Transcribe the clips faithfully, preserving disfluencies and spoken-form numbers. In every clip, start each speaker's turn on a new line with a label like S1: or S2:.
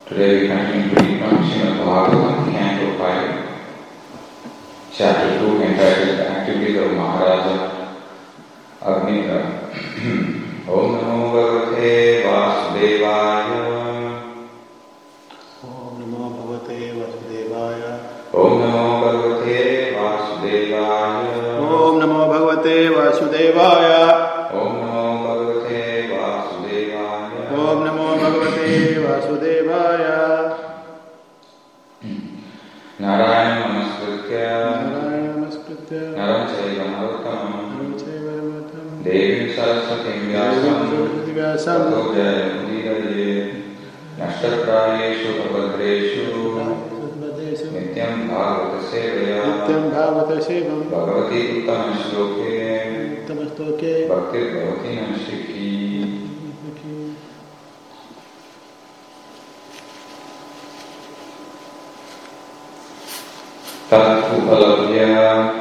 S1: Today we continue to read from Srimad Bhagavatam, Canto five, Chapter two, entitled The Activities of Maharaja Agnika. Om Namo Bhagavate Vasudevaya.
S2: Om Namo Bhagavate Vasudevaya.
S1: Om Namo Bhagavate Vasudevaya.
S2: Om Namo Bhagavate Vasudevaya.
S1: Om Namo Bhagavate Vasudevaya.
S2: Om Namo Bhagavate Vasudevaya.
S1: Narayana Namaskritya.
S2: Narayana Namaskritya.
S1: Naram Chaiva Narottamam.
S2: Naram Chaiva Narottamam.
S1: Devim Saraswatim Vyasam.
S2: Vyasam.
S1: Tato Jayam Udiraye. Nashtaprayeshu Abhadreshu. Nityam Bhagavata Sevaya.
S2: Nityam Bhagavata Sevam.
S1: Bhagavati Uttama Shloke.
S2: Uttama Shloke.
S1: Bhakti Bhavati Namshiki. Tat Upalabhya.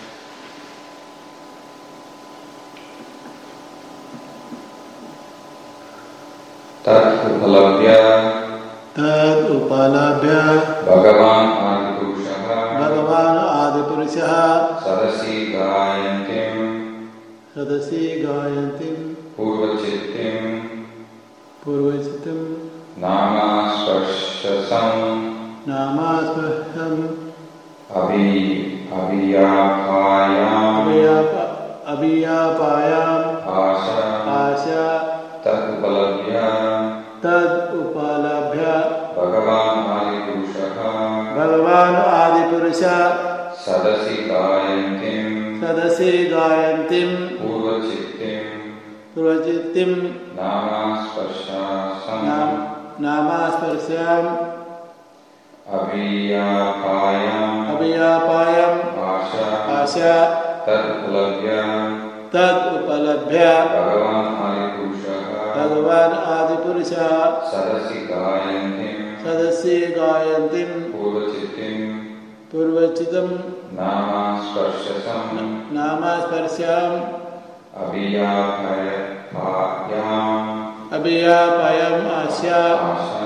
S1: Tat Upalabhya.
S2: Tad Upalabhya.
S1: Bhagavan Adipurushaha.
S2: Bhagavan Adipurushaha.
S1: Sadasi Gayantim.
S2: Sadasi Gayantim.
S1: Purvachittim.
S2: Purvachitam.
S1: Nama Sparshasam.
S2: Namaspaham.
S1: Abhi Abhiyapayam.
S2: Abhiyapayam.
S1: Asha.
S2: Asha.
S1: Tat Upalabhya.
S2: Tad Upalabhya.
S1: Bhagavan Adipurushaha.
S2: Bhagavan Adipurusha.
S1: Sadasi Gayantim.
S2: Sadasi Gayantim.
S1: Purvachittim.
S2: Purvachittim.
S1: Nama Sparshasam.
S2: Namasparsam.
S1: Abhiyapayam.
S2: Abhiyapayam.
S1: Asha.
S2: Asha.
S1: Tat Upalabhya.
S2: Tad Upalabhya.
S1: Bhagavan Adipurushaha.
S2: Bhagavan Adipurusha.
S1: Sadasi Gayantim.
S2: Sadasi Gayantim.
S1: Purvachittim.
S2: Purvachitam.
S1: Nama Sparshasam.
S2: Namasparsam.
S1: Abhiyapayam.
S2: Abhiyapayam. Asya.
S1: Asha.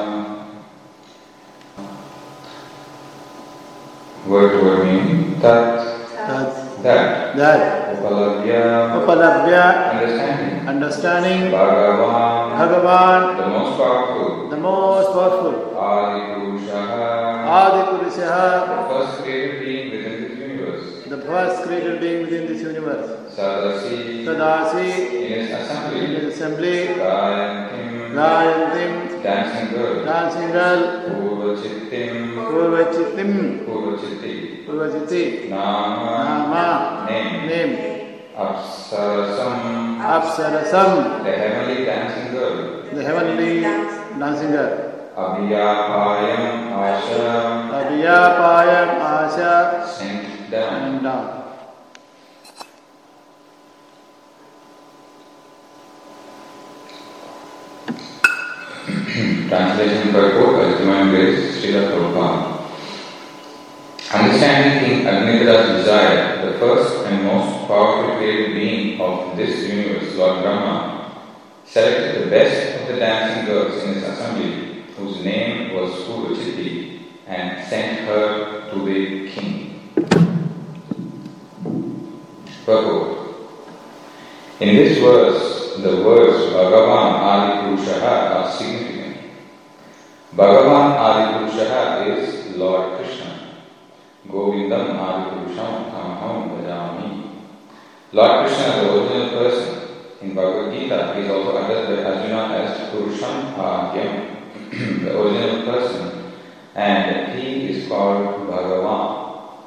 S1: Word to word meaning. Tat.
S2: That.
S1: That.
S2: That.
S1: Upalabhya.
S2: Upalabhya.
S1: Understanding.
S2: Understanding.
S1: Bhagavan.
S2: Bhagavan.
S1: The most powerful.
S2: The most powerful.
S1: Adipurushaha.
S2: Adipurushaha.
S1: The first created being within this universe.
S2: The first created being within this universe.
S1: Sadasi.
S2: Sadasi.
S1: In his
S2: In
S1: assembly.
S2: his assembly.
S1: Gayantim.
S2: Gayantim.
S1: Dancing girl.
S2: Dancing girl.
S1: Purvachittim.
S2: Purvachittim.
S1: Purvachitti.
S2: Purvachiti.
S1: Nama.
S2: Nama.
S1: Name.
S2: Name.
S1: Apsarasam.
S2: Apsarasam.
S1: The heavenly dancing girl.
S2: The heavenly dancing girl.
S1: Abhiyapayam. Asha.
S2: Abhiyapayam. Asha.
S1: Sent down.
S2: And down.
S1: Translation purport by His Divine Grace, Srila Prabhupada. Understanding King Agnikada's desire, the first and most powerful created being of this universe, Lord Brahma, selected the best of the dancing girls in his assembly, whose name was Purvachiti, and sent her to the king. Purport. In this verse, the words Bhagavan Adipurushaha are significant. Bhagavan Adipurushaha is Lord Krishna. Govindam Adipurusham Tamaham Bhajami. Lord Krishna, the original person, in Bhagavad Gita is also understood by Arjuna as Purusham Adyam, the original person, and he is called Bhagavan.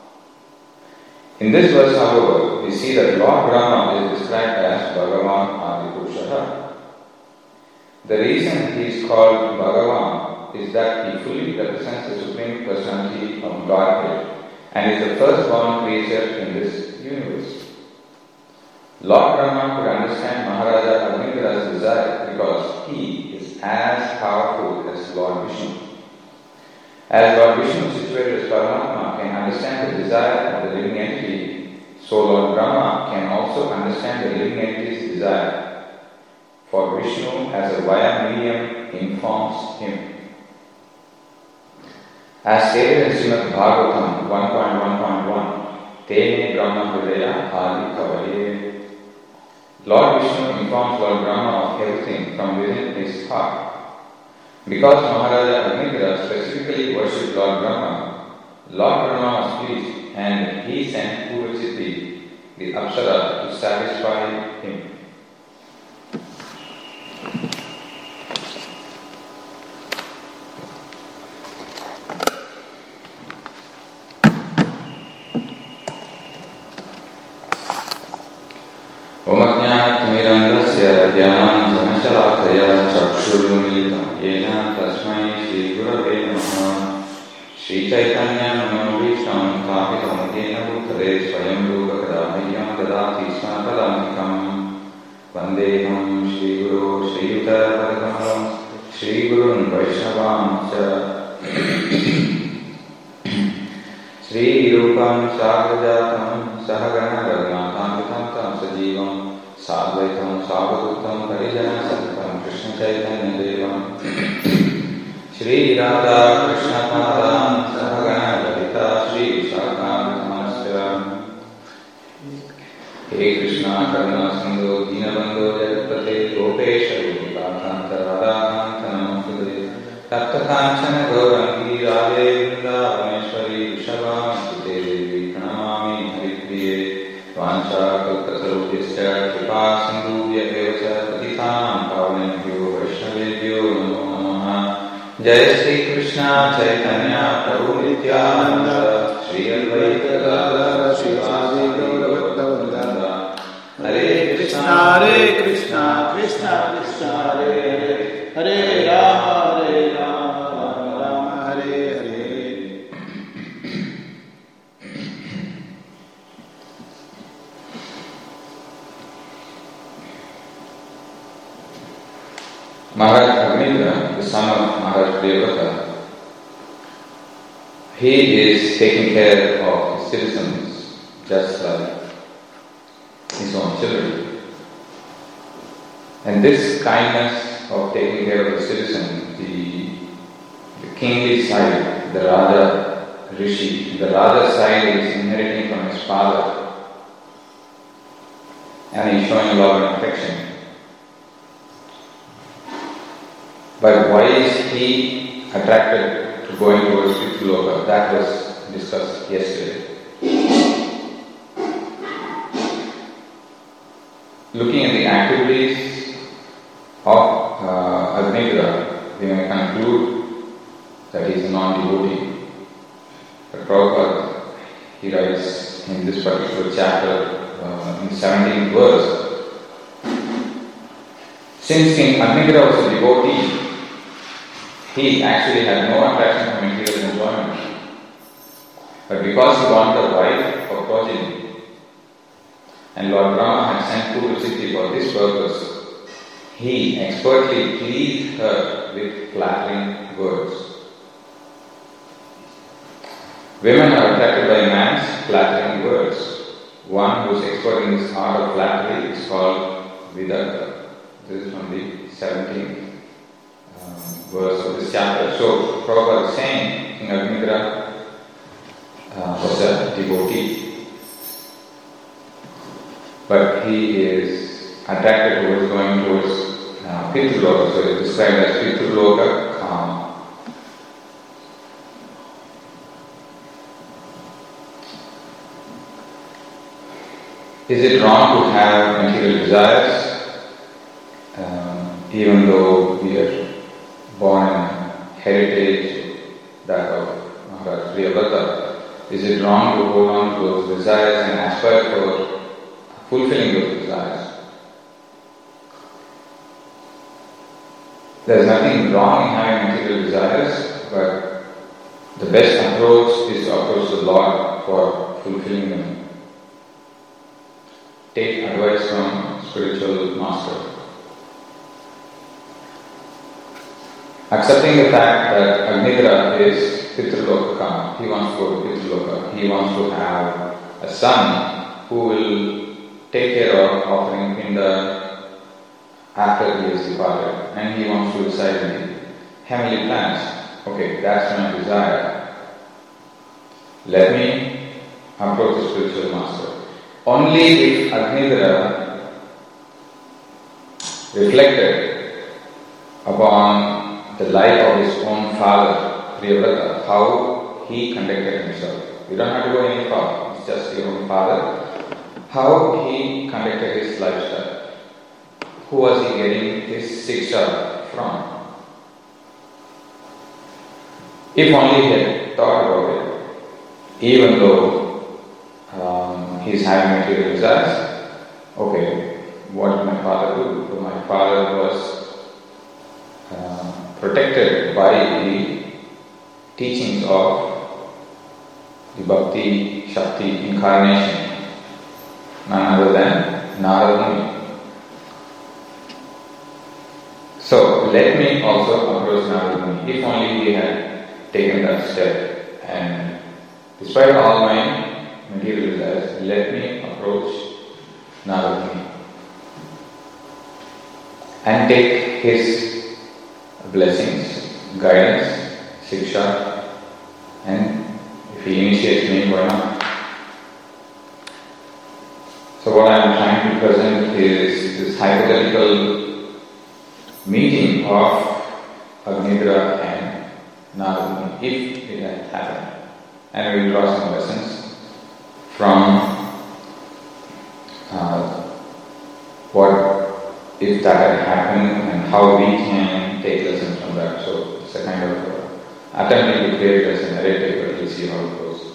S1: In this verse, however, we see that Lord Brahma is described as Bhagavan Adipurushaha. The reason he is called Bhagavan is that he fully represents the Supreme Personality of Godhead and is the firstborn creature in this universe. Lord Brahma could understand Maharaja Agnikada's desire because he is as powerful as Lord Vishnu. As Lord Vishnu, situated as Paramatma, can understand the desire of the living entity, so Lord Brahma can also understand the living entity's desire. For Vishnu, as a via medium, informs him. As stated in Srimad Bhagavatam one point one point one, Tene Brahma Hridaya Adi Kavaye. Lord Vishnu informs Lord Brahma of everything from within his heart. Because Maharaja Agnidra specifically worshipped Lord Brahma, Lord Brahma was pleased and he sent Purvachiti, the Apsara, to satisfy him. Om Ajnana-timirandhasya jnana-janashalakaya chakshurumilitam yena tasmai Shri Gurave Namaha. Shri Chaitanya Manobhishtam Thapitam Yena Bhutale Swayam Rupa Kadamahyam Dadati Smapadantikam Vandeham Shri Guru Shri Yuta Padakamalam Shri Gurun Vaishnavam Cha Shri Rupam Sagajatam Sahagana Raghunatham Tam Sajivam Sadvaitam Savadutam Parijana Satam Krishna Chaitanya Devam Shri Radha Krishna Padam Sahagana Lalita Shri Shakam Namaskaram. He Krishna Karuna Sindhu Dinabandhu Jagapate Gopesha Gopikakanta Radhakanta Namaskade Tapta Kanchana Gaurangi Radhe Vrindavaneshwari Vrishabham Sute Devi Pranamami Haripriye Vancha Kalpatarubhyasya Kripa Sindhu Vyavasa Patitam Pavanebhyo Vaishnavebhyo Namo Namaha. Jai Shri Krishna Chaitanya Prabhu Nityananda Shri Advaita Gadadhara Srivasadi Gaurabhaktavrinda. Hare Krishna Hare Krishna Krishna Krishna Hare Hare Hare Rama Hare Rama Rama Rama Hare Hare. Maharaj Agnidra, the son of Maharaj Priyavrata, he is taking care of his citizens just like his own children. And this kindness of taking care of the citizens, the, the kingly side, the Raja Rishi, the Raja side is inheriting from his father, and he is showing love and affection. But why is he attracted to going towards Pitruloka? That was discussed yesterday. Looking at the activities of uh, Agnidra, we may conclude that he is a non-devotee. But Prabhupada, he writes in this particular chapter, uh, in the seventeenth verse, since King Agnidra was a devotee, he actually had no attraction for material enjoyment. But because he wanted a wife for progeny, and Lord Brahma had sent Purvachiti for this purpose, he expertly pleased her with flattering words. Women are attracted by man's flattering words. One who is expert in this art of flattery is called Vidarka. This is from the seventeenth verse of this chapter. So, Prabhupada is saying King Agnidra uh, was a devotee, but he is attracted towards going towards uh, Pitruloka. So, it is described as Pitruloka Kama. Is it wrong to have material desires, um, even though we are born in heritage that of Maharaj Priyavrata? Is it wrong to hold on to those desires and aspire for fulfilling those desires? There is nothing wrong in having material desires, but the best approach is to approach the Lord for fulfilling them. Take advice from spiritual master. Accepting the fact that Agnidra is Pitruloka, he wants to go to Pitruloka, he wants to have a son who will take care of offering Pinda after he has departed, and he wants to reside in the heavenly planets. Okay, that's my desire. let me approach the spiritual master. Only if Agnidra reflected upon the life of his own father, Priyavrata, how he conducted himself. You don't have to go any far, it's just your own father. How he conducted his lifestyle. Who was he getting his siksha from? If only he had thought about it, even though um, he's having material desires, okay, what did my father do? So my father was uh, protected by the teachings of the Bhakti Shakti incarnation, none other than Narada Muni. So let me also approach Narada Muni, if only he had taken that step, and despite all my material desires, let me approach Narada Muni and take his blessings, guidance, siksha, and if he initiates me, why not? So what I am trying to present is this hypothetical meeting of Agnidra and Narada Muni, if it had happened. And we will draw some lessons from uh, what if that had happened and how we can take lessons from that. So it's a kind of uh, attempting to create it as a narrative, but we'll see how it goes.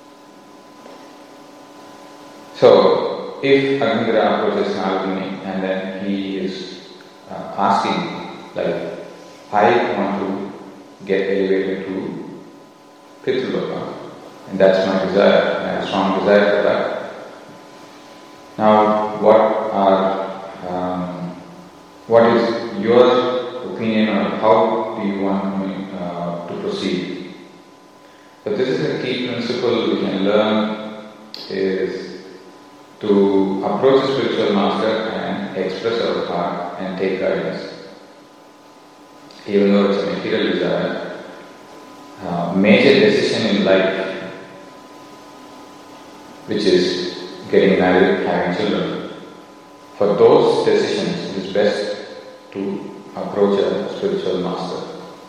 S1: So if Agnidra approaches Narada Muni and then he is uh, asking, like, I want to get elevated to Pitraloka, and that's my desire. I have a strong desire for that. Now, what are um, what is your opinion on how do you want me uh, to proceed? So this is a key principle we can learn, is to approach the spiritual master and express our heart and take guidance. Even though it's a material desire, uh, major decision in life, which is getting married, having children, for those decisions it is best to approach a spiritual master.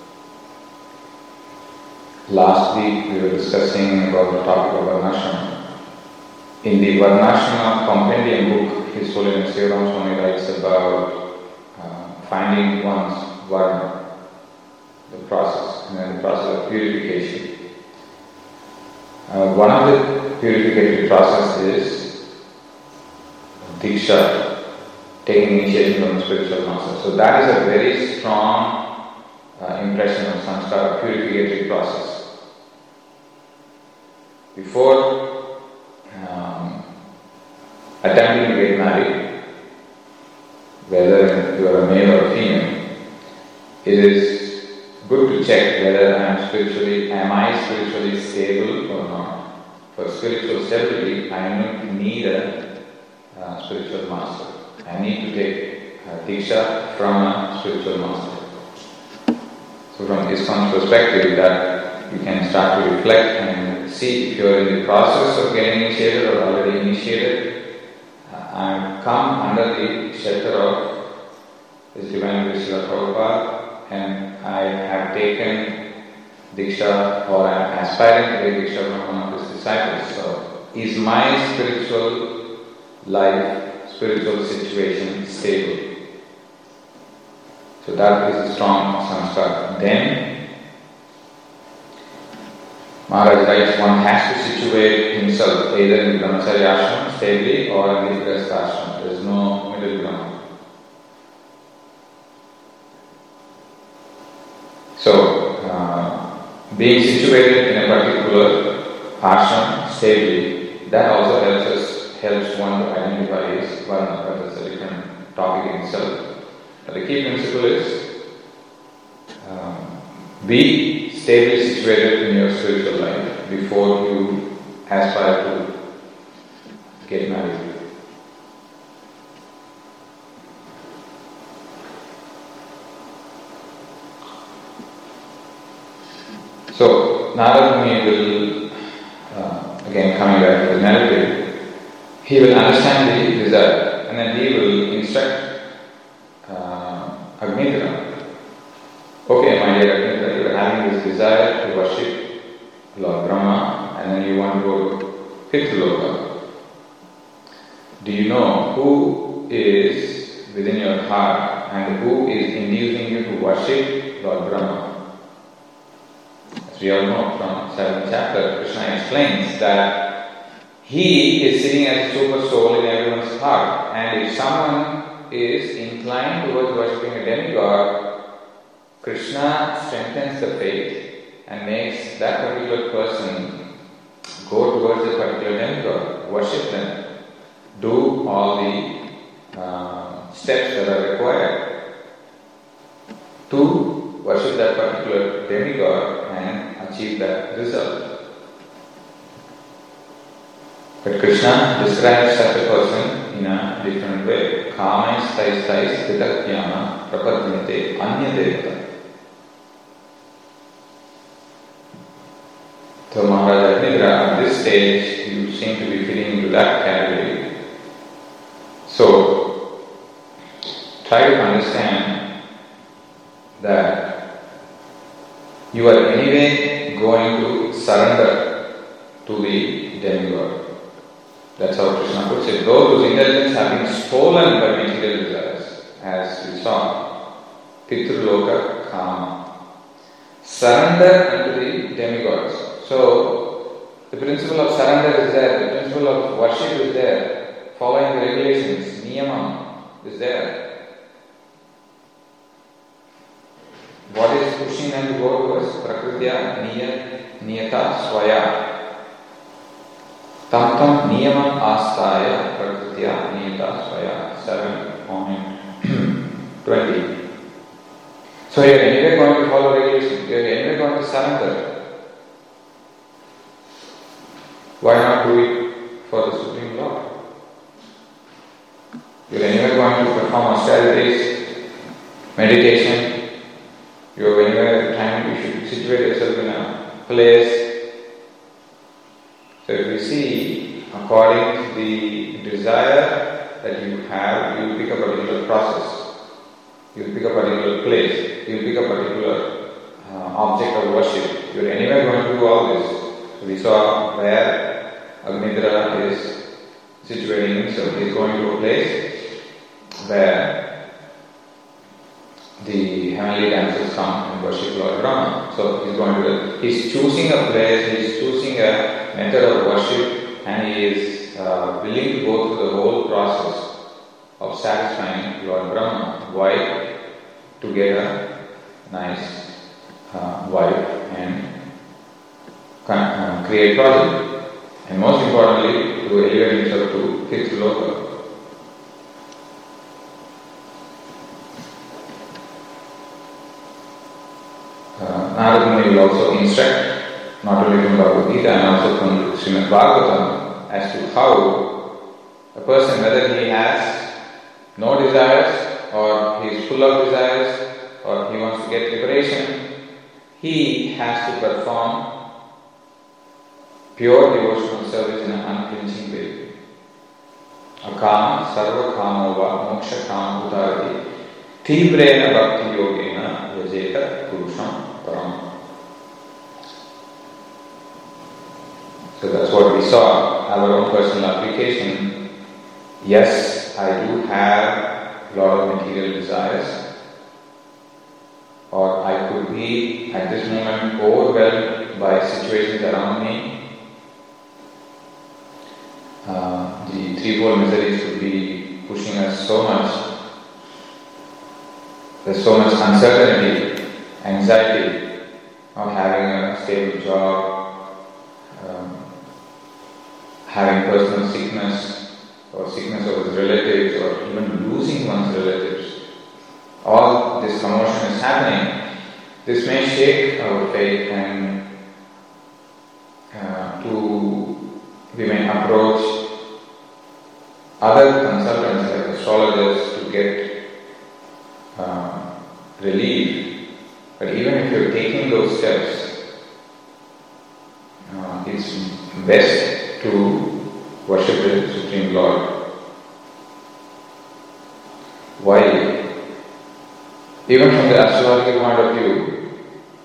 S1: Last week we were discussing about the topic of Varnashrama. In the Varnashrama compendium book, His Holiness Sivaram Swami writes about uh, finding one's Varna, the process, and then the process of purification. Uh, one of the purificatory process is Diksha, taking initiation from the spiritual master. So that is a very strong uh, impression of samskara, purificatory process. Before um, attempting to get married, whether you are a male or a female, it is good to check whether I am spiritually, am I spiritually stable or not. For spiritual stability, I need a uh, spiritual master. I need to take uh, Diksha from a spiritual master. So from ISKCON's perspective, that you can start to reflect and see if you are in the process of getting initiated or already initiated, uh, and come under the shelter of His Divine Grace Srila Prabhupada, and I have taken Diksha, or I am aspiring to take Diksha from one of his disciples. So, is my spiritual life, spiritual situation stable? So that is a strong samskara. Then, Maharaj writes, one has to situate himself either in the Brahmacharya ashram stably or in the Grihastha ashram. There is no middle ground. So, uh, being situated in a particular ashram stably, that also helps us, helps one to identify his varna, but that's a different topic in itself. But the key principle is, um, be stably situated in your spiritual life before you aspire to get married. So, Narada Muni will again coming back to the narrative, he will understand the desire and then he will instruct uh, Agnimitra. Okay, my dear Agnimitra, you are having this desire to worship Lord Brahma and then you want to go to Pitruloka. Do you know who is within your heart and who is inducing you to worship Lord Brahma? As we all know from seventh chapter, Krishna explains that he is sitting as a super soul in everyone's heart, and if someone is inclined towards worshipping a demigod, Krishna strengthens the faith and makes that particular person go towards a particular demigod, worship them, do all the uh, steps that are required to worship that particular demigod and achieve that result. But Krishna describes such a person in a different way. Kamais tais tais vidakyana prapadyante anya devata. So Maharaj Agnimitra, at this stage, you seem to be fitting into that category. So, try to understand that you are anyway going to surrender to the demigod. That's how Krishna puts it. Those whose intelligence have been stolen by material desires, as we saw, Pitruloka Kama. Surrender unto the demigods. So, the principle of surrender is there, the principle of worship is there, following the regulations, niyamam is there. What is pushing them to go towards Prakritya Niyat Niyata Swaya? Tam tam niyamam astaya Prakritya Niyata Swaya. seven point twenty. So you are anyway going to follow regulations, you are anyway going to surrender. Why not do it for the Supreme Lord? You are anyway going to perform austerities, meditation. You are anyway time you should situate yourself in a place. So if you see, according to the desire that you have, you will pick a particular process. You will pick a particular place. You will pick a particular uh, object of worship. You are anyway going to do all this. So we saw where Agnimitra is situating himself. He is going to a place where the heavenly damsels come and worship Lord Brahma. So he is going to, he is choosing a place, he is choosing a method of worship, and he is uh, willing to go through the whole process of satisfying Lord Brahma. Why? To get a nice uh, wife and uh, create project. And most importantly, to elevate himself to fifth loka. Uh, Narada Muni will also instruct, not only from Bhagavad Gita and also from Srimad Bhagavatam, as to how a person, whether he has no desires or he is full of desires or he wants to get liberation, he has to perform pure devotional service in an unflinching way. Akama sarva kama va moksha kama udarati tibrena bhakti yogena yajeta purusham param. So that's what we saw, our own personal application. Yes, I do have a lot of material desires, or I could be at this moment overwhelmed by situations around me. Uh, the threefold miseries could be pushing us so much. There's so much uncertainty, anxiety, not having a stable job, um, having personal sickness or sickness of his relatives, or even losing one's relatives. All this commotion is happening. This may shake our faith, and uh, to we may approach other consultants like astrologers to get uh, relief. But even if you're taking those steps, uh, it's best to worship the Supreme Lord. Why? Even from the astrological point of view,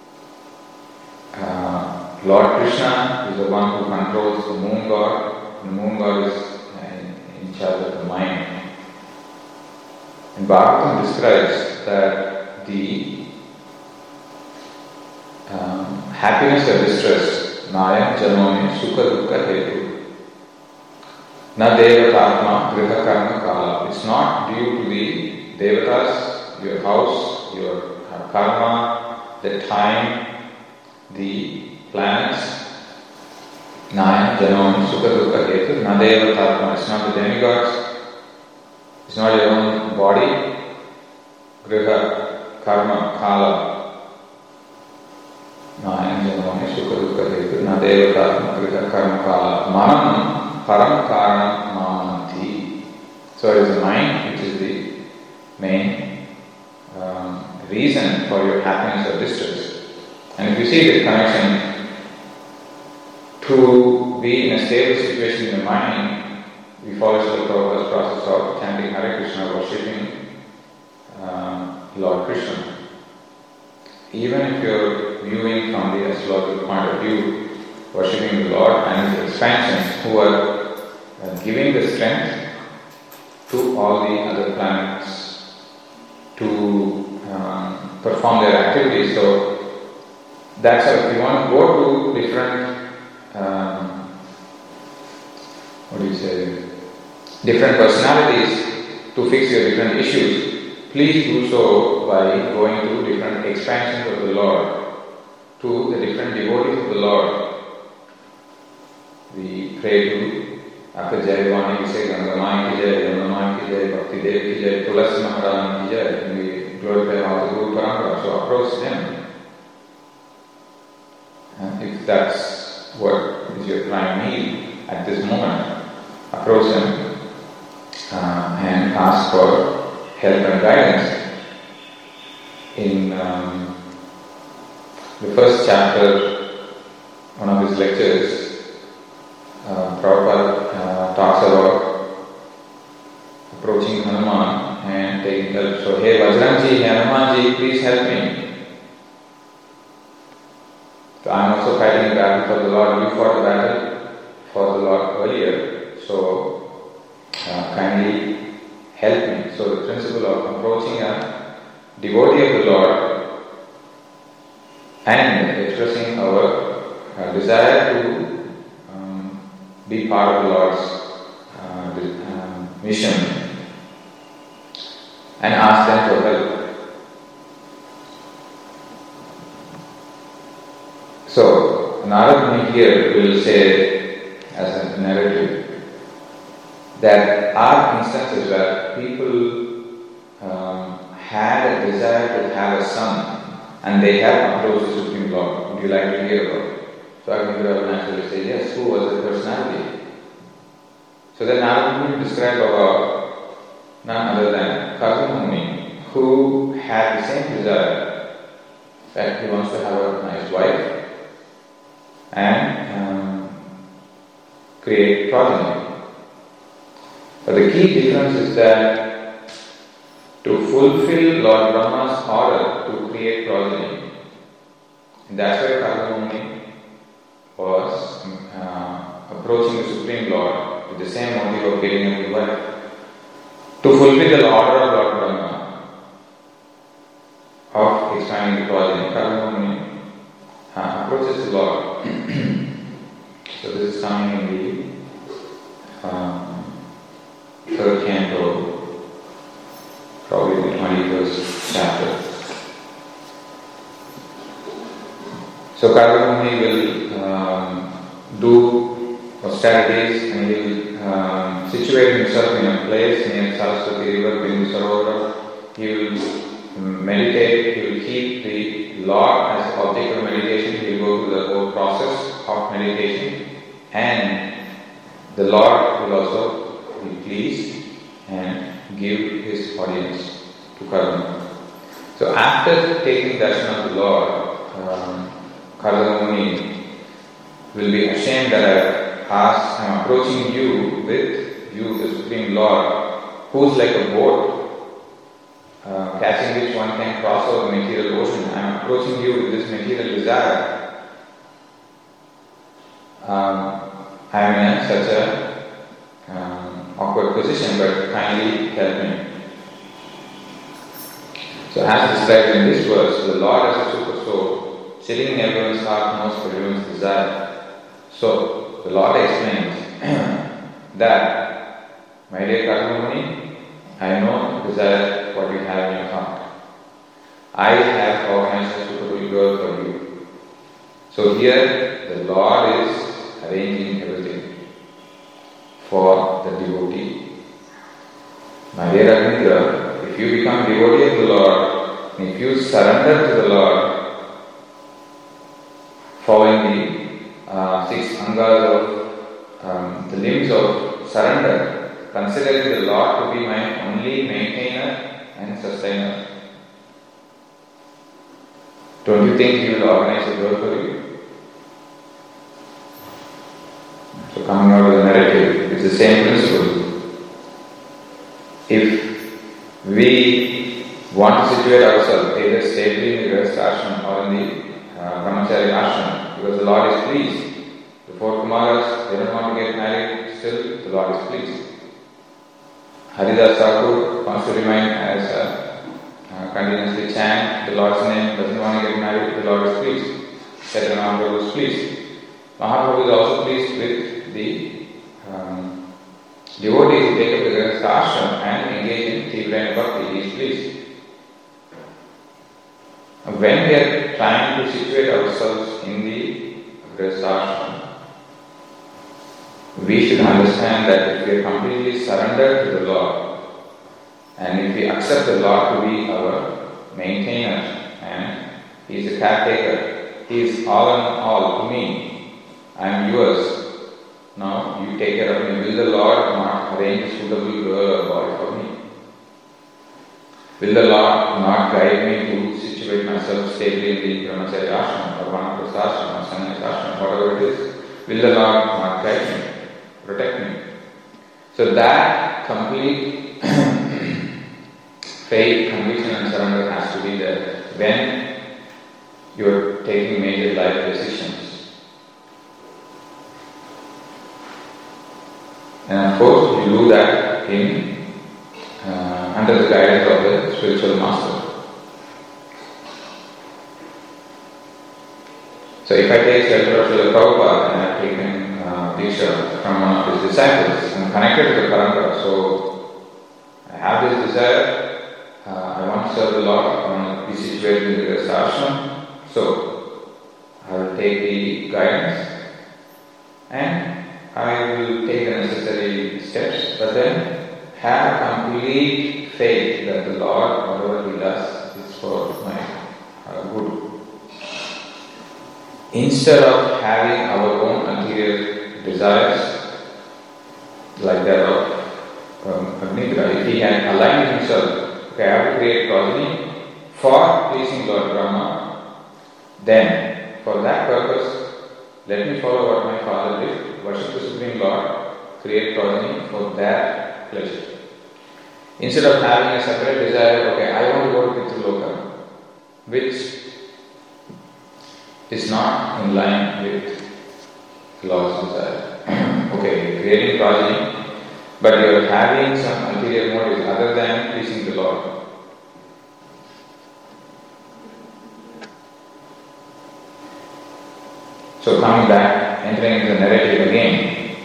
S1: uh, Lord Krishna is the one who controls the moon god. The moon god is uh, in charge of the mind. And Bhagavatam describes that the um, happiness or distress, nayam janone sukha dukkha hetu, na devatatma griha karma kala. It's not due to the devatas, your house, your karma, the time, the planets. Nayam janone sukha dukkha hetu, na devatatma. It's not the demigods. It's not your own body. Griha, karma, kala. Nayam janone sukha dukkha hetu, na devatatma griha karma kala. Manam param karanam mamanti. So it is the mind which is the main um, reason for your happiness or distress. And if you see the connection to be in a stable situation in the mind, we follow the Prabhupada's process of chanting Hare Krishna, worshipping um, Lord Krishna. Even if you're viewing from the astrological point of view, worshipping the Lord and His expansions who are uh, giving the strength to all the other planets to um, perform their activities. So that's how if you want to go to different, um, what do you say, different personalities to fix your different issues, please do so by going to different expansions of the Lord, to the different devotees of the Lord. We pray to Akka Jayavani, we say Gangamai ki jai, Gangamai ki jai, Bhakti Dev ki jai, Tulasi Maharani ki jai, and we glorify all the Guru Parampara. So approach them. And if that's what is your prime need at this moment, approach them uh, and ask for help and guidance. In um, the first chapter, one of his lectures, uh, Prabhupada uh, talks about approaching Hanuman and taking help. So, hey Vajranji, hey Hanumanji, please help me. So, I am also fighting a battle for the Lord. You fought a battle for the Lord earlier. So, uh, kindly help me. So the principle of approaching a devotee of the Lord and expressing our uh, desire to um, be part of the Lord's uh, uh, mission and ask them for help. So Narad Muni here will say as a narrative that are instances where people um, had a desire to have a son and they have approached the Supreme Lord. Would you like to hear about it? So Agni-Deva will naturally say, yes, who was the personality? So then Narad Muni described about none other than Karma Muni, who had the same desire that he wants to have a nice wife and um, create progeny. But the key difference is that to fulfill Lord Brahma's order to create progeny, and that's why Karma Muni was uh, approaching the Supreme Lord with the same motive of getting a good wife. To fulfill the order of Lord Brahma of expanding the progeny, Karma Muni uh, approaches the Lord. So this is coming in the um, third canto, probably the twenty-first chapter. So Karma Muni will um, do austerities and he will um, situate himself in a place near Saraswati river, Bindu Sarovar. He will meditate, he will keep the Lord as object of meditation, he will go through the whole process of meditation and the Lord will also be pleased and give his audience to Karma. So after taking darshan of the Lord, um, Karma Muni will be ashamed that asks, I'm approaching you with you, the Supreme Lord, who's like a boat, uh, catching which one can cross over the material ocean. I'm approaching you with this material desire. Um, I'm in such a um, awkward position, but kindly help me. So as described in this verse, the Lord as a super soul, sitting in everyone's heart, knows for everyone's desire. So the Lord explains that, my dear Karmamuni, I know the desire what you have in your heart. I have organized a suitable girl for you. So here the Lord is arranging everything for the devotee. My dear Ravindra, if you become devotee of the Lord, and if you surrender to the Lord, following the uh, six angas of um, the limbs of surrender, considering the Lord to be my only maintainer and sustainer, don't you think He will organize a world for you? So coming out of the narrative, it's the same principle. If we want to situate ourselves either stably in the Grihastha ashram or in the uh, Brahmachari ashram, because the Lord is pleased. The four Kumaras, they don't want to get married, still the Lord is pleased. Haridas Thakur wants to remain as a uh, continuously chant the Lord's name, doesn't want to get married, the Lord is pleased. Chaitanya Mahaprabhu is pleased. Mahaprabhu is also pleased with the um, devotees who take up the Grihastha ashram and engage in Tivra Bhakti. He is pleased. When we are trying to situate ourselves in the Grihastha ashram, we should understand that if we are completely surrendered to the Lord, and if we accept the Lord to be our maintainer, and He is a caretaker, He is all in all to me, I am yours, now you take care of me. Will the Lord not arrange a suitable girl or boy for me? Will the Lord not guide me to situate myself stably in the Brahmachari ashram or Vanaprastha ashram or Sannyasa ashram, whatever it is? Will the Lord not guide me, protect me? So that complete faith, conviction and surrender has to be there when you are taking major life decisions. And of course, you do that in uh, under the guidance of the spiritual master. So if I take shelter of Srila Prabhupada and I have taken uh, Diksha from one of his disciples, I'm connected to the Parampara, so I have this desire, uh, I want to serve the Lord, I want to be situated in the Grihastha ashram, so I will take the guidance and I will take the necessary steps, but then have complete faith that the Lord, whatever He does, is for my uh, good. Instead of having our own ulterior desires, like that of um, Agnigra, if he had aligned himself, okay, I have to create progeny for pleasing Lord Brahma, then for that purpose, let me follow what my father did, worship the Supreme Lord, create progeny for that pleasure. Instead of having a separate desire, okay, I want to go to Pitraloka, which is not in line with the Lord's desire. Okay, creating progeny, but you are having some ulterior motives other than pleasing the Lord. So coming back, entering into the narrative again.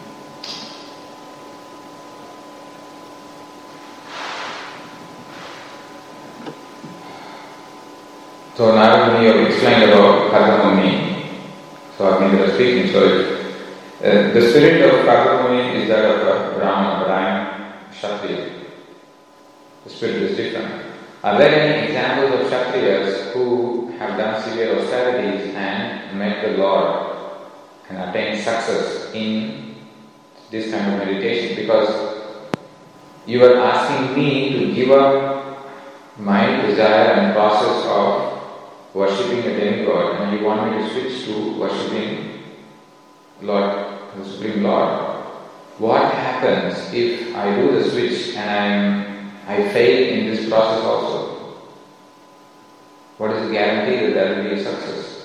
S1: So Narada Muni have explained about Karma Muni. So Agni speaking. So if, uh, the spirit of Karma Muni is that of a Brahmana, Brahman, Kshatriya. The spirit is different. Are there any examples of Kshatriyas who have done severe austerities and met the Lord and attained success in this kind of meditation? Because you are asking me to give up my desire and process of worshipping a demigod, and you want me to switch to worshipping Lord the Supreme Lord, what happens if I do the switch and I'm, I fail in this process also? What is the guarantee that there will be a success?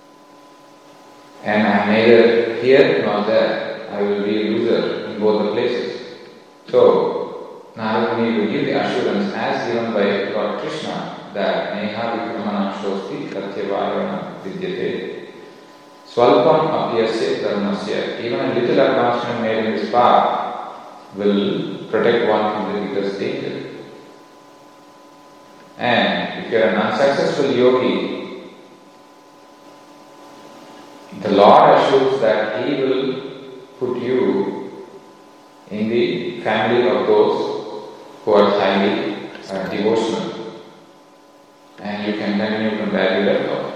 S1: And I am neither here nor there. I will be a loser in both the places. So, Narada Muni will give the assurance as given by Lord Krishna that Neha Vikramana Shosti Tatyavayana Vidyate. Swalpam apyasya dharmasya, even a little advancement made in this path will protect one from the biggest danger. And if you are an unsuccessful yogi, the Lord assures that He will put you in the family of those who are highly uh, devotional, and you can continue from where you left off.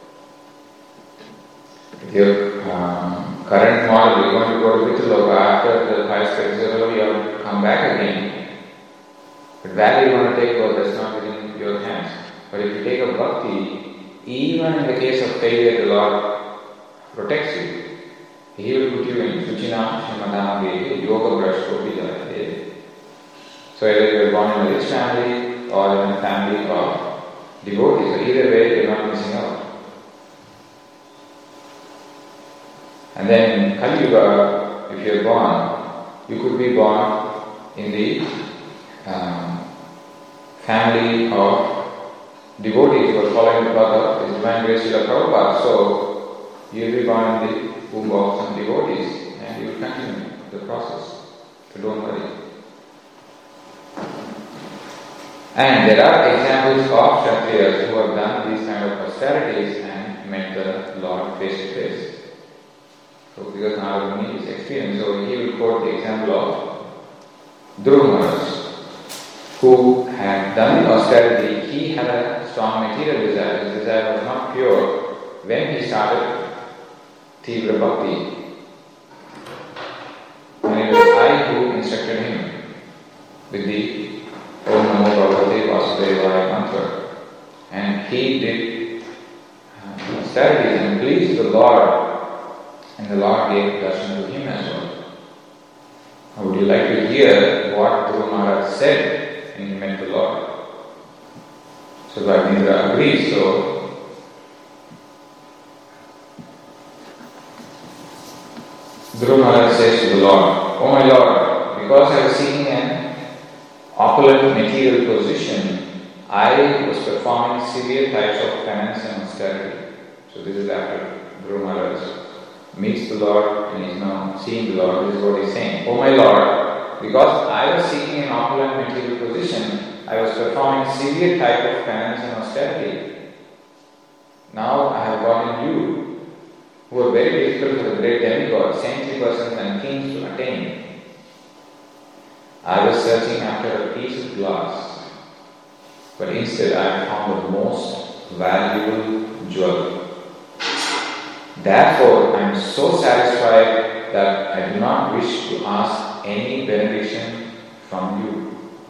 S1: Your um, current model, you want to go to Pitaloka after the five stages are over, you have to come back again. But where you want to take over, that's not within your hands. But if you take a bhakti, even in the case of failure, the Lord protects you. He will put you in Suchinam Shrimadamadevi Yoga Brashkopi Jayate. So either you are born in a rich family or in a family of devotees, so either way you are not missing out. And then in Kali Yuga, if you are born, you could be born in the um, family of devotees who are following the path of His Divine Grace Srila Prabhupada. So you will be born in the womb of some devotees and you will continue the process. So don't worry. And there are examples of Kshatriyas who have done these kind of austerities and met the Lord face to face. So because Narada Muni is experienced, so he will quote the example of Dhruva Maharaj, who had done the austerity. He had a strong material desire. His desire was not pure when he started Tivra Bhakti. And it was I who instructed him with the Om Namo Bhagavate Vasudevaya mantra. And he did uh, austerities and pleased the Lord. And the Lord gave darshan to him as well. Now, would you like to hear what Dhruva Maharaj said when he met the Lord? So Bhagnendra agrees. So Dhruva Maharaj says to the Lord, "Oh my Lord, because I was seeking an opulent material position, I was performing severe types of penance and austerity." So this is after Dhruva Maharaj meets the Lord and is now seeing the Lord. This is what he is saying. "Oh my Lord, because I was seeking an opulent material position, I was performing severe type of penance and austerity. Now I have gotten you, who are very difficult for the great demigods, saintly persons and kings to attain. I was searching after a piece of glass, but instead I found the most valuable jewel. Therefore, I am so satisfied that I do not wish to ask any benediction from you.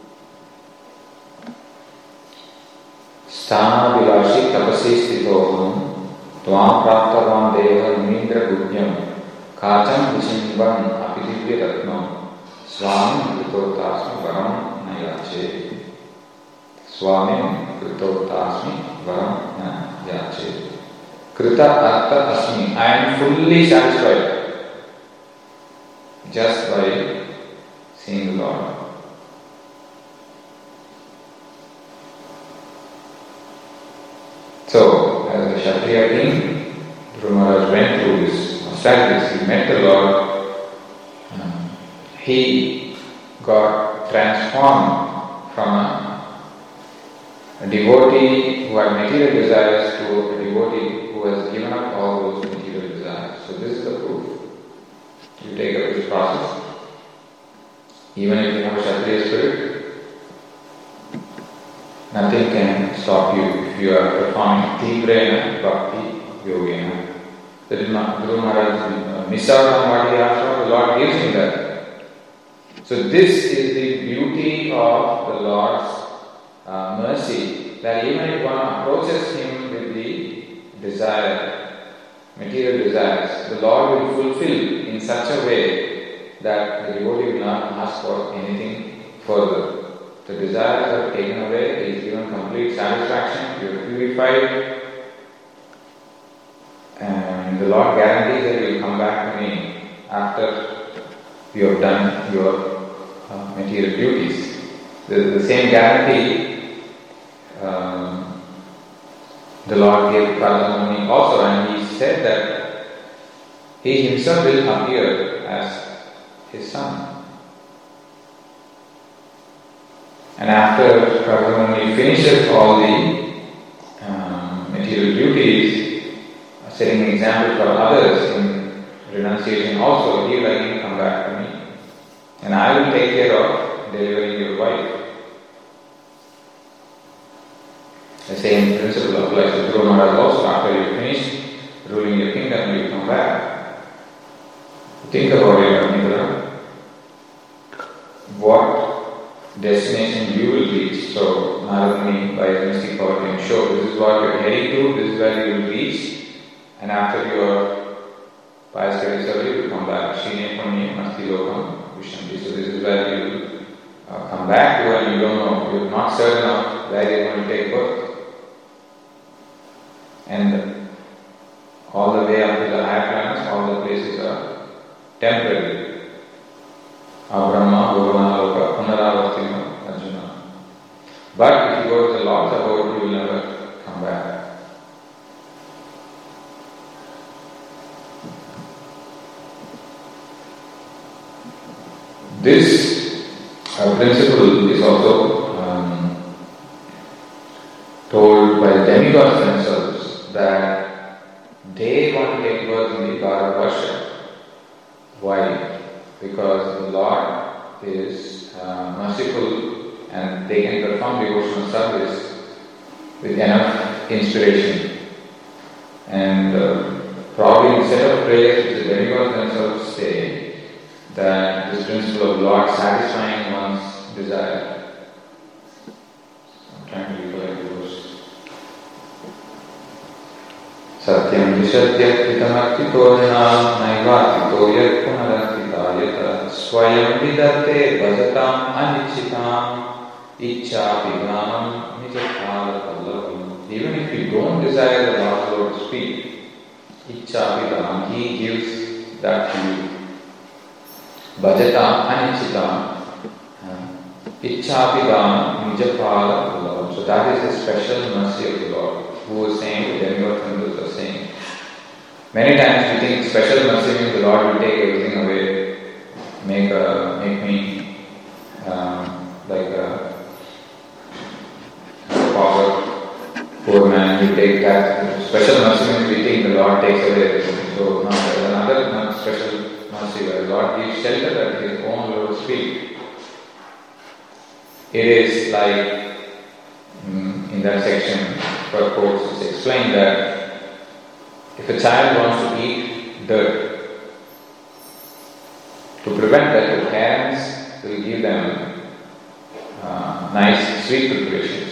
S1: Sthana vilashi tapasi sthitoham tvam praptavam deva munindra gudyam kacham vishimban apidivya ratnam swami kritotasmi varam nayache. Swami kritotasmi varam nayache. Krita artha asmi. I am fully satisfied just by seeing the Lord. So, as the Kshatriya king, Dhruva Maharaj went through this austerities. He met the Lord. Um, he got transformed from a, a devotee who had material desires to a devotee who has given up all those material desires. So this is the proof. You take up this process. Even if you have a Kshatriya spirit, nothing can stop you if you are performing Tivrena Bhakti Yogena. That is not Dhruva Maharaj miss out on what he asked for, the Lord gives him that. So this is the beauty of the Lord's uh, mercy, that even if one approaches him with the desire material desires, the Lord will fulfill in such a way that the devotee will not ask for anything further. The desires are taken away, he is given complete satisfaction, you are purified, and the Lord guarantees that you will come back to me after you have done your uh, material duties. The, the same guarantee um, the Lord gave Prahlada Muni also, and he said that he himself will appear as his son. And after Prahlada Muni finishes all the um, material duties, setting an example for others in renunciation also, he will again come back to me. And I will take care of delivering your wife. The same principle applies to Dhruva Maharaj also. After you finish ruling your kingdom, you come back. Think about it, Amitra. What destination you will reach. So, Narada Muni, by his mystic power, can show this is what you are heading to, this is where you will reach, and after your pious service, you will come back. Shine Punya Masti Lokam Vishanti. So, this is where you will uh, come back to, and you don't know, you are not certain of where you are going to take birth. And all the way up to the higher planets, all the places are temporary. Abrahma, Bhuvana, Loka, Punaravartina, Arjuna. But if you go to the Lord's abode, you will never come back. This uh, principle is also um, told by the demigods themselves that they want to take birth in the Bharatvarsha. Why? Because the Lord is uh, merciful and they can perform devotional service with enough inspiration. And uh, probably in the set of prayers which the demigods themselves say that this principle of Lord satisfying one's desire. I'm trying to recollect the verse. Satyam vishatyat pitamartito janam naivatito yat punaratita yata swayam vidatte bhajatam anichitam ichcha vignanam nijatala pallavam. Even if you don't desire the Lord, so to speak, ichcha vignanam, He gives that to you. Bhajatam anichitam ichcha vignanam nijatala pallavam. So that is the special mercy of the Lord. Who was saying, the demigods themselves are saying. Many times we think special mercy means the Lord will take everything away, make a, make me um, like a, a pauper, poor man, will take that. Special mercy means we think the Lord takes away everything. So now there is another special mercy where the Lord gives shelter at His own Lord's feet. It is like in that section, purports it's explained that if a child wants to eat dirt, to prevent that, the parents will give them uh, nice sweet preparations.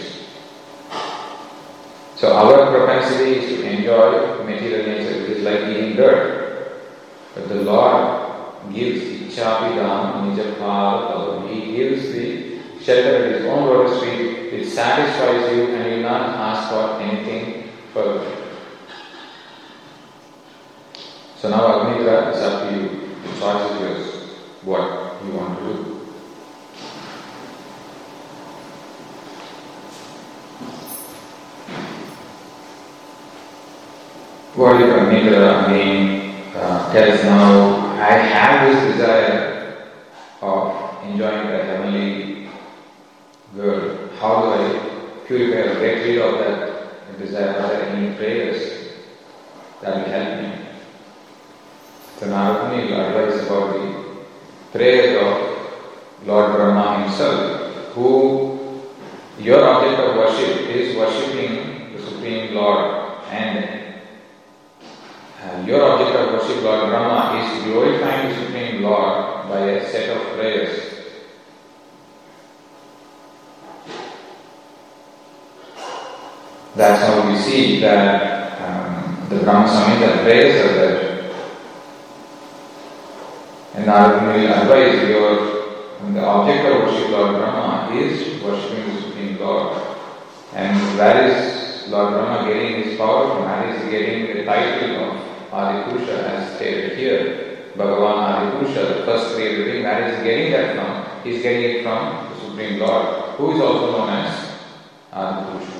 S1: So our propensity is to enjoy material nature, which is like eating dirt. But the Lord gives ichchapidam nijapala. He gives the shelter at His own lotus feet. It satisfies you and you will not ask for anything further. So now Agnitra, it's up to you. The choice is yours. What you want to do. What if Agnitra again uh, tells now, I have this desire of enjoying the heavenly world. How do I purify or get rid of that desire? Are there any prayers that will help me? So Narada Muni will advise about the prayers of Lord Brahma himself, who your object of worship is worshipping the Supreme Lord, and uh, your object of worship, Lord Brahma, is glorifying the Supreme Lord by a set of prayers. That's how we see that um, the Brahma Samhita prayers are there. And I will advise your, the object of worship Lord Brahma is worshipping the Supreme Lord. And where is Lord Brahma getting his power from? Where is he getting the title of Adipurusha as stated here? Bhagavan Adipurusha, the first created being, where is he getting that from? He is getting it from the Supreme Lord, who is also known as Adipurusha.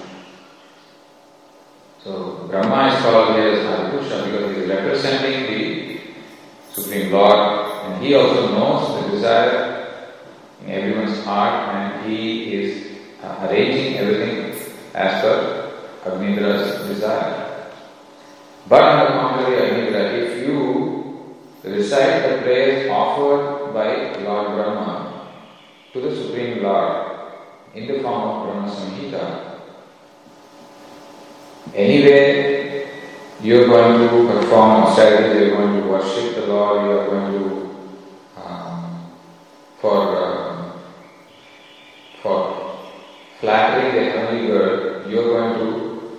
S1: So Brahma is called here as Adipurusha because he is representing the Supreme Lord, and he also knows the desire in everyone's heart, and he is uh, arranging everything as per Agnidra's desire. But on the contrary, Agnidra, if you recite the prayers offered by Lord Brahma to the Supreme Lord in the form of Brahma Samhita, anyway you are going to perform austerities, you are going to worship the Lord, you are going to um, for uh, for flattering the heavenly girl, you are going to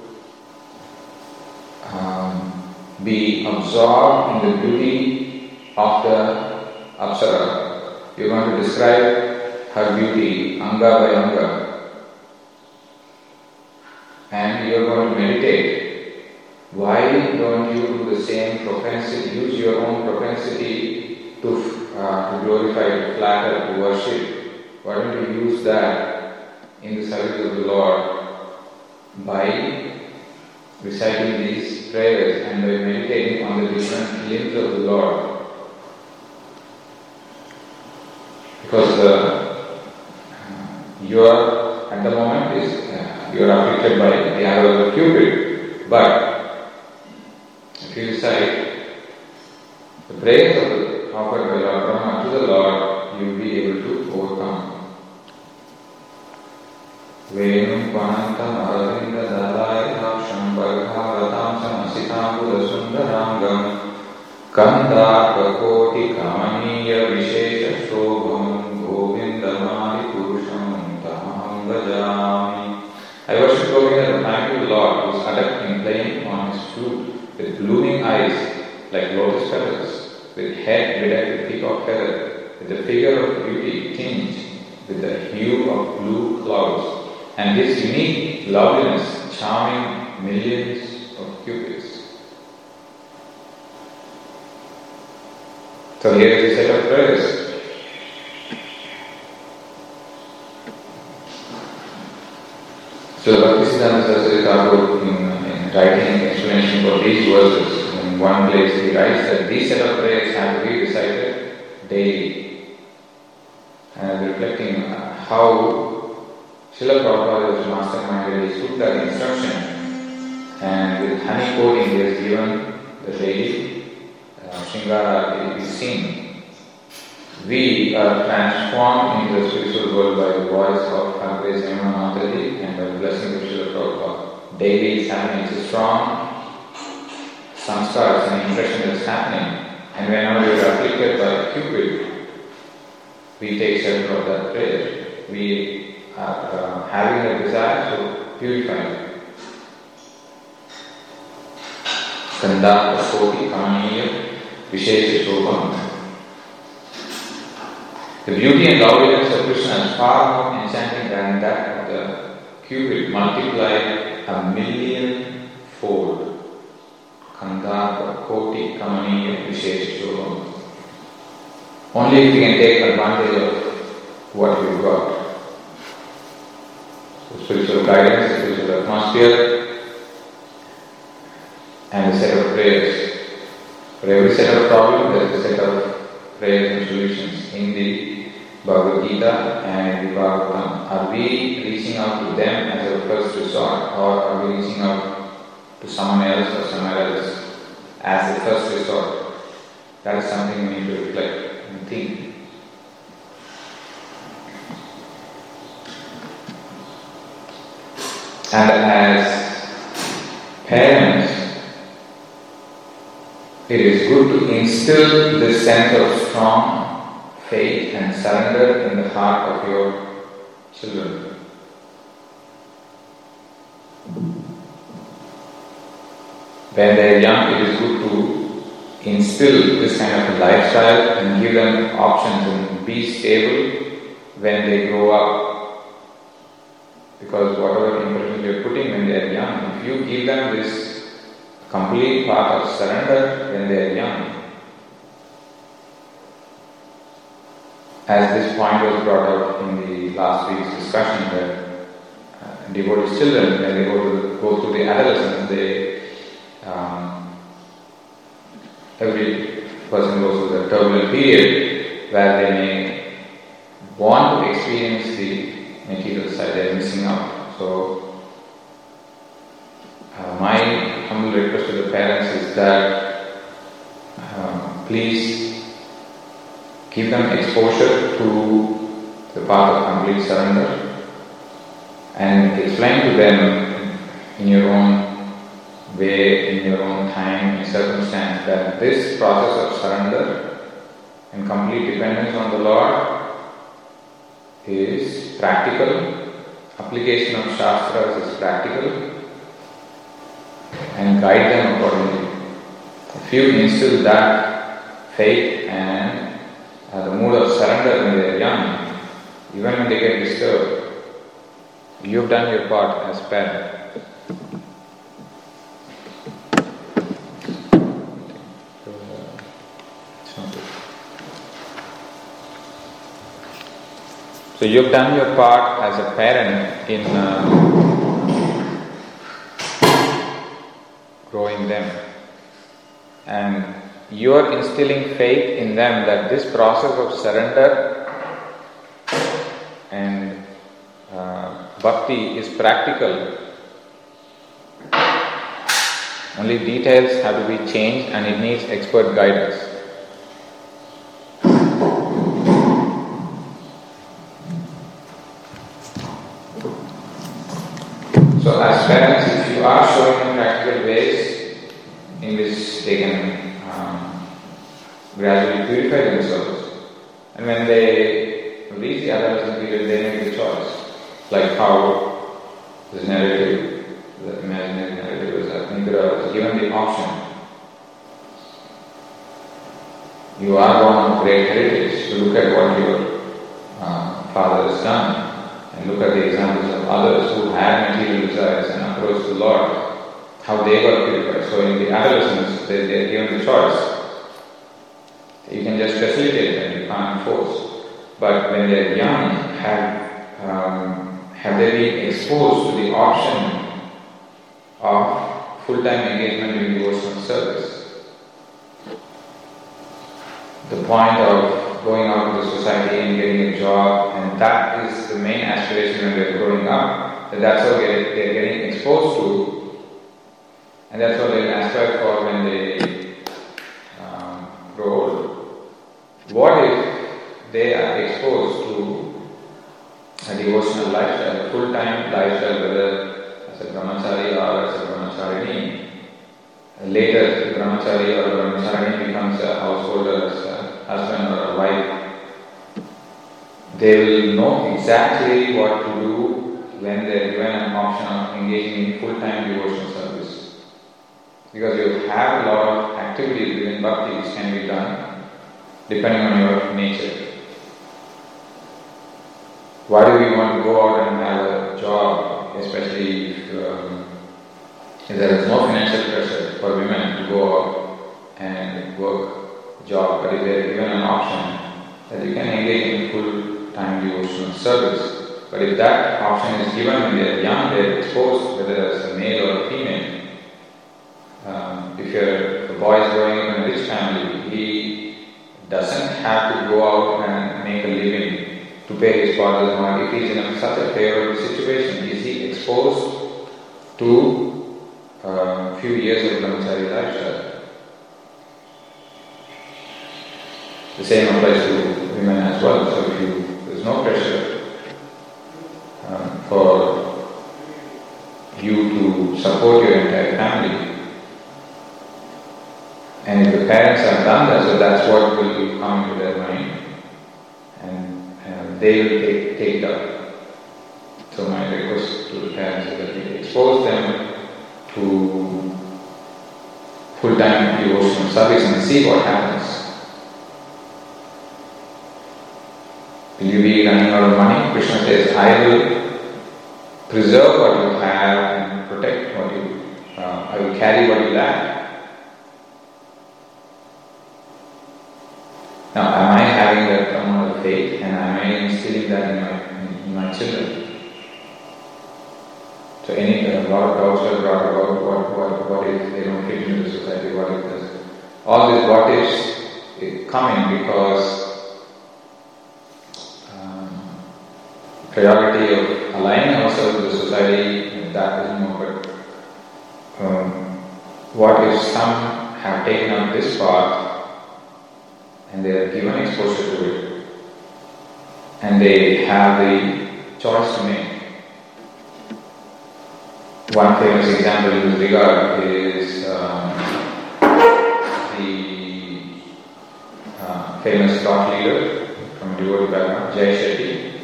S1: um, be absorbed in the beauty of the Apsara. You are going to describe her beauty anga by anga, and you are going to meditate. Why don't you do the same propensity, use your own propensity to, uh, to glorify, to flatter, to worship? Why don't you use that in the service of the Lord by reciting these prayers and by meditating on the different limbs of the Lord? Because uh, you are, at the moment, is uh, you are afflicted by the arrow of Cupid, but if you recite the prayers of the, offered by Lord Brahma to the Lord, you will be able to overcome. Venum Panantam Aravinda Dalai Laksham Bhargavatam Samasitam Buddha Sundarangam Kanda Kakoti Kamaniya Vishesha Shobham Govindamadi Purusham Tamaham Bhajami. I worship Govinda, the mighty Lord, who is adept in playing on his flute, with blooming eyes like lotus petals, with head bedecked with peacock feather, with a figure of beauty tinged with the hue of blue clouds, and his unique loveliness charming millions of cupids. So here is a set of prayers. So Bhaktisiddhanta Saraswati Thakur, in, in writing explanation for these verses, in one place he writes that these set of prayers have to be recited daily. And reflecting how Srila Prabhupada was masterminded, he took that instruction and with honey coating he has given the daily uh, Shringara is seen. We are transformed into the spiritual world by the voice of Her Grace Yamuna Mataji and by the blessing of Srila Prabhupada. Daily is happening, it's a strong samskara, it's an impression that's happening. And whenever we are afflicted by Cupid, we take shelter of that prayer. We are uh, having a desire to purify it. Kanda Koti Kamaniya Vishesha Shobham. The beauty and loveliness of Krishna is far more enchanting than that of the Cupid, multiplied a million fold. Kanda Koti Kamaniya Vishesha Shobham. Only if we can take advantage of what we've got. The spiritual guidance, the spiritual atmosphere, and a set of prayers. For every set of problem, there is a set of prayers and solutions in the Bhagavad Gita and the Bhagavatam. Are we reaching out to them as a first resort, or are we reaching out to someone else or somewhere else as a first resort? That is something we need to reflect and think. And as parents, it is good to instill this sense of strong faith and surrender in the heart of your children. when they are young, it is good to instill this kind of a lifestyle and give them options and be stable when they grow up. Because whatever impression you are putting when they are young, if you give them this complete path of surrender when they are young, as this point was brought out in the last week's discussion, that uh, devotees' children, when they go, to, go through the adolescence, they um, every person goes through the turbulent period where they may want to experience the material side, they are missing out. So, uh, my humble request to the parents is that uh, please give them exposure to the path of complete surrender and explain to them in your own way, in your own time and circumstance, that this process of surrender and complete dependence on the Lord is practical, application of Shastras is practical, and guide them accordingly. If you instill that faith and uh, the mood of surrender when they are young, even when they get disturbed, you've done your part as parent. So you've done your part as a parent in uh, growing them, and you are instilling faith in them that this process of surrender and uh, bhakti is practical. Only details have to be changed and it needs expert guidance. So as parents, if you are showing them practical ways in which they can um, gradually purify themselves, and when they reach the adolescent period, they make the choice. Like how this narrative, the imaginary narrative is that Nidra was given the option. You are born of great heritage, so look at what your uh, father has done. And look at the examples of others who had material desires and approached the Lord, how they got purified. So in the adolescence, they, they are given the choice. You can just facilitate them, you can't force. But when they are young, have, um, have they been exposed to the option of full-time engagement in devotional service? The point of going out to the society and getting a job, and that is the main aspiration when they're growing up, that that's what they're, they're getting exposed to, and that's what they'll aspire for when they um, grow old. What if they are exposed to a devotional lifestyle, a full-time lifestyle, whether as a brahmachari or as a brahmacharini? Later, the brahmachari or brahmacharini becomes a householder, as a husband or a wife. They will know exactly what to do when they are given an option of engaging in full-time devotional service. Because you have a lot of activities within bhakti which can be done depending on your nature. Why do we want to go out and have a job, especially if, um, if there is no financial pressure for women to go out and work job, but if they are given an option that you can engage in full-time devotional service. But if that option is given when they are young, they are exposed, whether as a male or a female. Um, if you're, if a boy is growing up in a rich family, he doesn't have to go out and make a living to pay his father's money. If he's in a, such a favorable situation, is he exposed to a uh, few years of brahmachari lifestyle? The same applies to women as well. So if you, there's no pressure um, for you to support your entire family. And if the parents have done that, so that's what will come to their mind. And uh, they will take, take it up. So my request to the parents is that we expose them to full-time devotional service and see what happens. Will you be running out of money? Krishna says, I will preserve what you have and protect what you, uh, I will carry what you lack. Now, am I having that amount of faith and am I instilling that in my, in my children? So any, a lot of doubts are brought about what, what, what if they don't fit into the society, what if this. All these what ifs is coming because um, priority of aligning ourselves with the society, that is more, but um, what if some have taken up this path and they are given exposure to it and they have the choice to make. One famous example in this regard is um, the uh, famous thought leader from devotee background, Jay Shetty.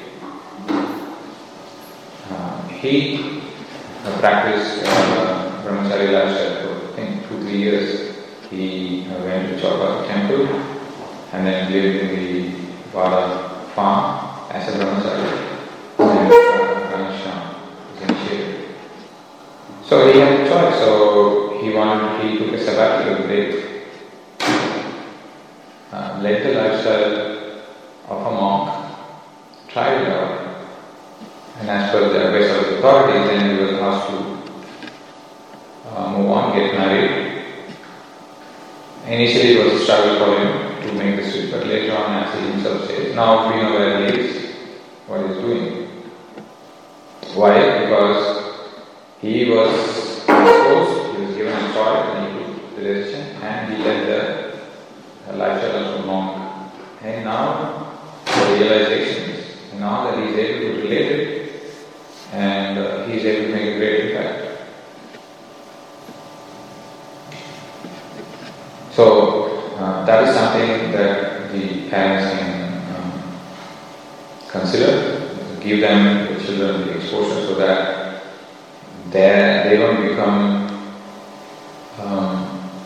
S1: Uh, he uh, practiced uh, brahmacharya lifestyle for I think two, three years. He uh, went to Chaupati temple and then lived in the Vada farm as a brahmacharya. And uh, Ganesha was initiated. So he had a choice, so he wanted, he took a sabbatical break, uh, led the lifestyle of a monk, tried it out, and as per the advice of the authorities, then he was asked to uh, move on, get married. Initially it was a struggle for him to make the switch, but later on, as he himself says, now we know where he is, what he is doing. Why? Because he was exposed, he was given a choice and he took the decision and he led the lifestyle of a monk. And now the realization is, now that he is able to relate it and uh, he is able to make a great impact. So uh, that is something that the parents can um, consider, give them, the children, the exposure so that They, they don't become um,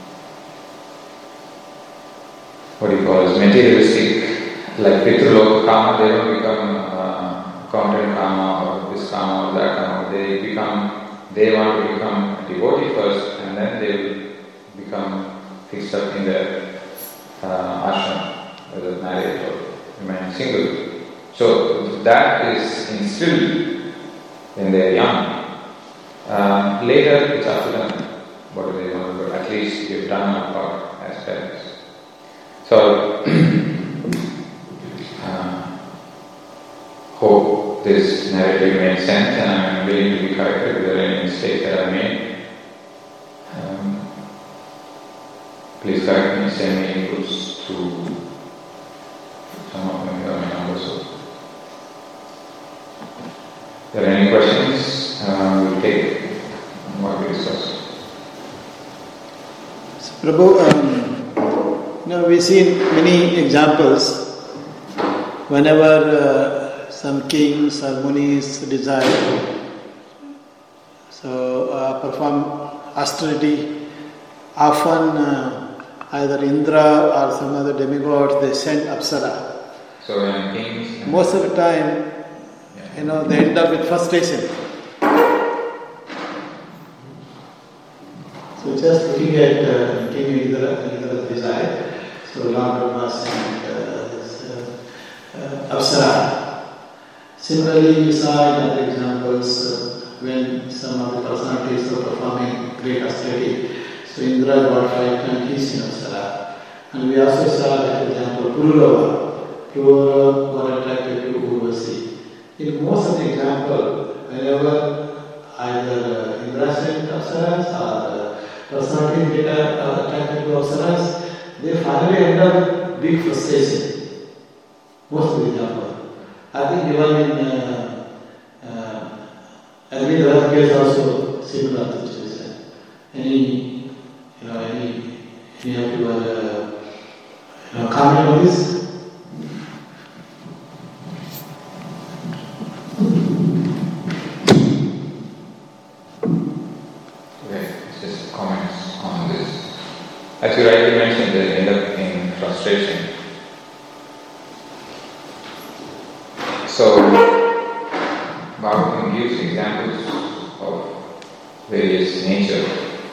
S1: what do you call it, materialistic, like Pitraloka karma. They don't become uh, content karma or this karma or that karma. They become, they want to become a devotee first and then they will become fixed up in their uh, ashram, whether married or remain single. So that is instilled when they are young. Uh, later, it's up to them. What do they want to do? At least we've done our part as parents. So, uh, hope this narrative made sense and I'm willing to be corrected if there are any mistakes that I made. Um, please correct me, send me inputs to some of them or my numbers. If there are any questions, Uh, we'll take what we discussed.
S2: So, Prabhu, um, you know, we see many examples whenever uh, some kings or munis desire so uh, perform austerity, often uh, either Indra or some other demigods, they send Apsara.
S1: So when kings...
S2: Most of the time, yeah. you know, they end up with frustration. So just looking at uh, King Indra's desire, so Lord Brahma and uh, this uh, uh, Apsara. Similarly, we saw in other examples uh, when some of the personalities were performing great austerity. So Indra got five times his in Apsara. And we also saw that example, Purulava. Purulava got attracted to Urvasi. In most of the example, whenever either Indra sent Apsaras or personalities get uh, attracted to Apsaras, they finally end up with big frustration. Most of the example. I think even in uh, uh, every other case also similar situation. Any, you know, any, any of your uh, you know, comment on this?
S1: frustration. So, Bhagavatam gives examples of various nature.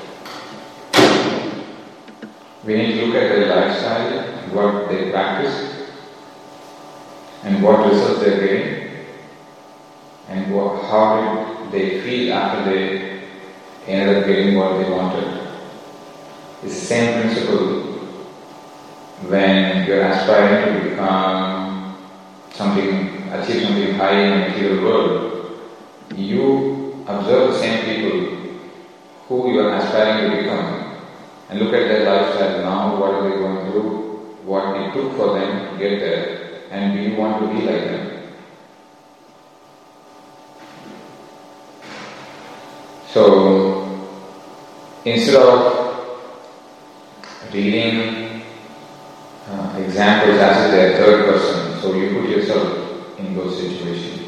S1: We need to look at their lifestyle, what they practice, and what results they are getting, and what, how did they feel after they ended up getting what they wanted. It's the same principle when you are aspiring to become something, achieve something high in the material world. You observe the same people who you are aspiring to become and look at their lifestyle now, what are they going through, what it took for them to get there, and do you want to be like them? So, instead of reading uh, examples as if they are third person, so you put yourself in those situations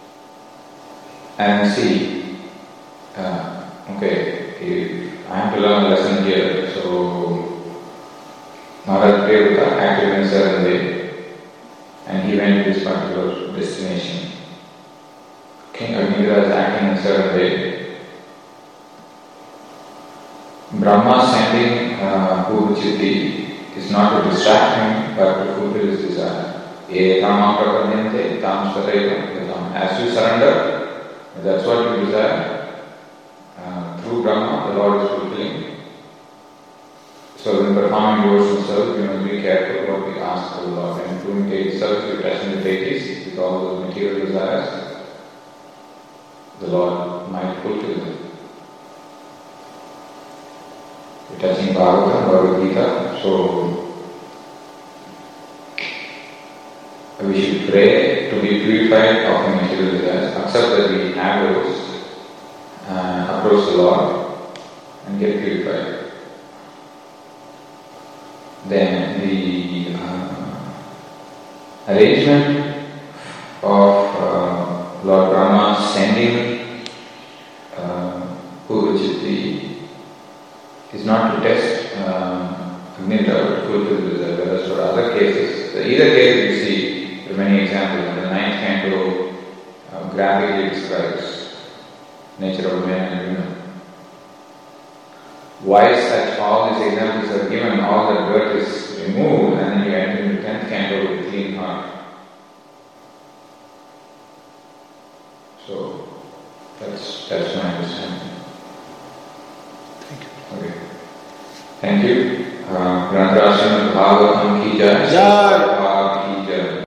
S1: and see, uh, okay, if I have to learn a lesson here, so Maharaj Devata acted in a certain way and he went to this particular destination. King Agnivedha is acting in a certain way. Brahma sending uh, Purvachitti is not to distract him but to fulfill his desire. As you surrender, that's what you desire. Uh, through Brahma, the Lord is fulfilling. So when performing devotional service, we must be careful what we ask of the Lord. And doing daily service, we touch the deities with all those material desires, the Lord might fulfill them. We're touching Bhagavatam, Bhagavad Gita, so we should pray to be purified of the material desires, accept that we have those, uh, approach the Lord and get purified. Then the uh, arrangement of uh, Lord Brahma sending uh, Purvachitti is not to test uh, Agnivedha to fulfill the desire, whereas for other cases, so either case you see, there are many examples, and the ninth canto uh, graphically describes nature of men and women. Why such all these examples are given, all the dirt is removed, and then you enter into the tenth canto with a clean heart. So that's that's my understanding. Okay. Thank you. Uh, Granthashram Bhagavatam ki jai. Jai.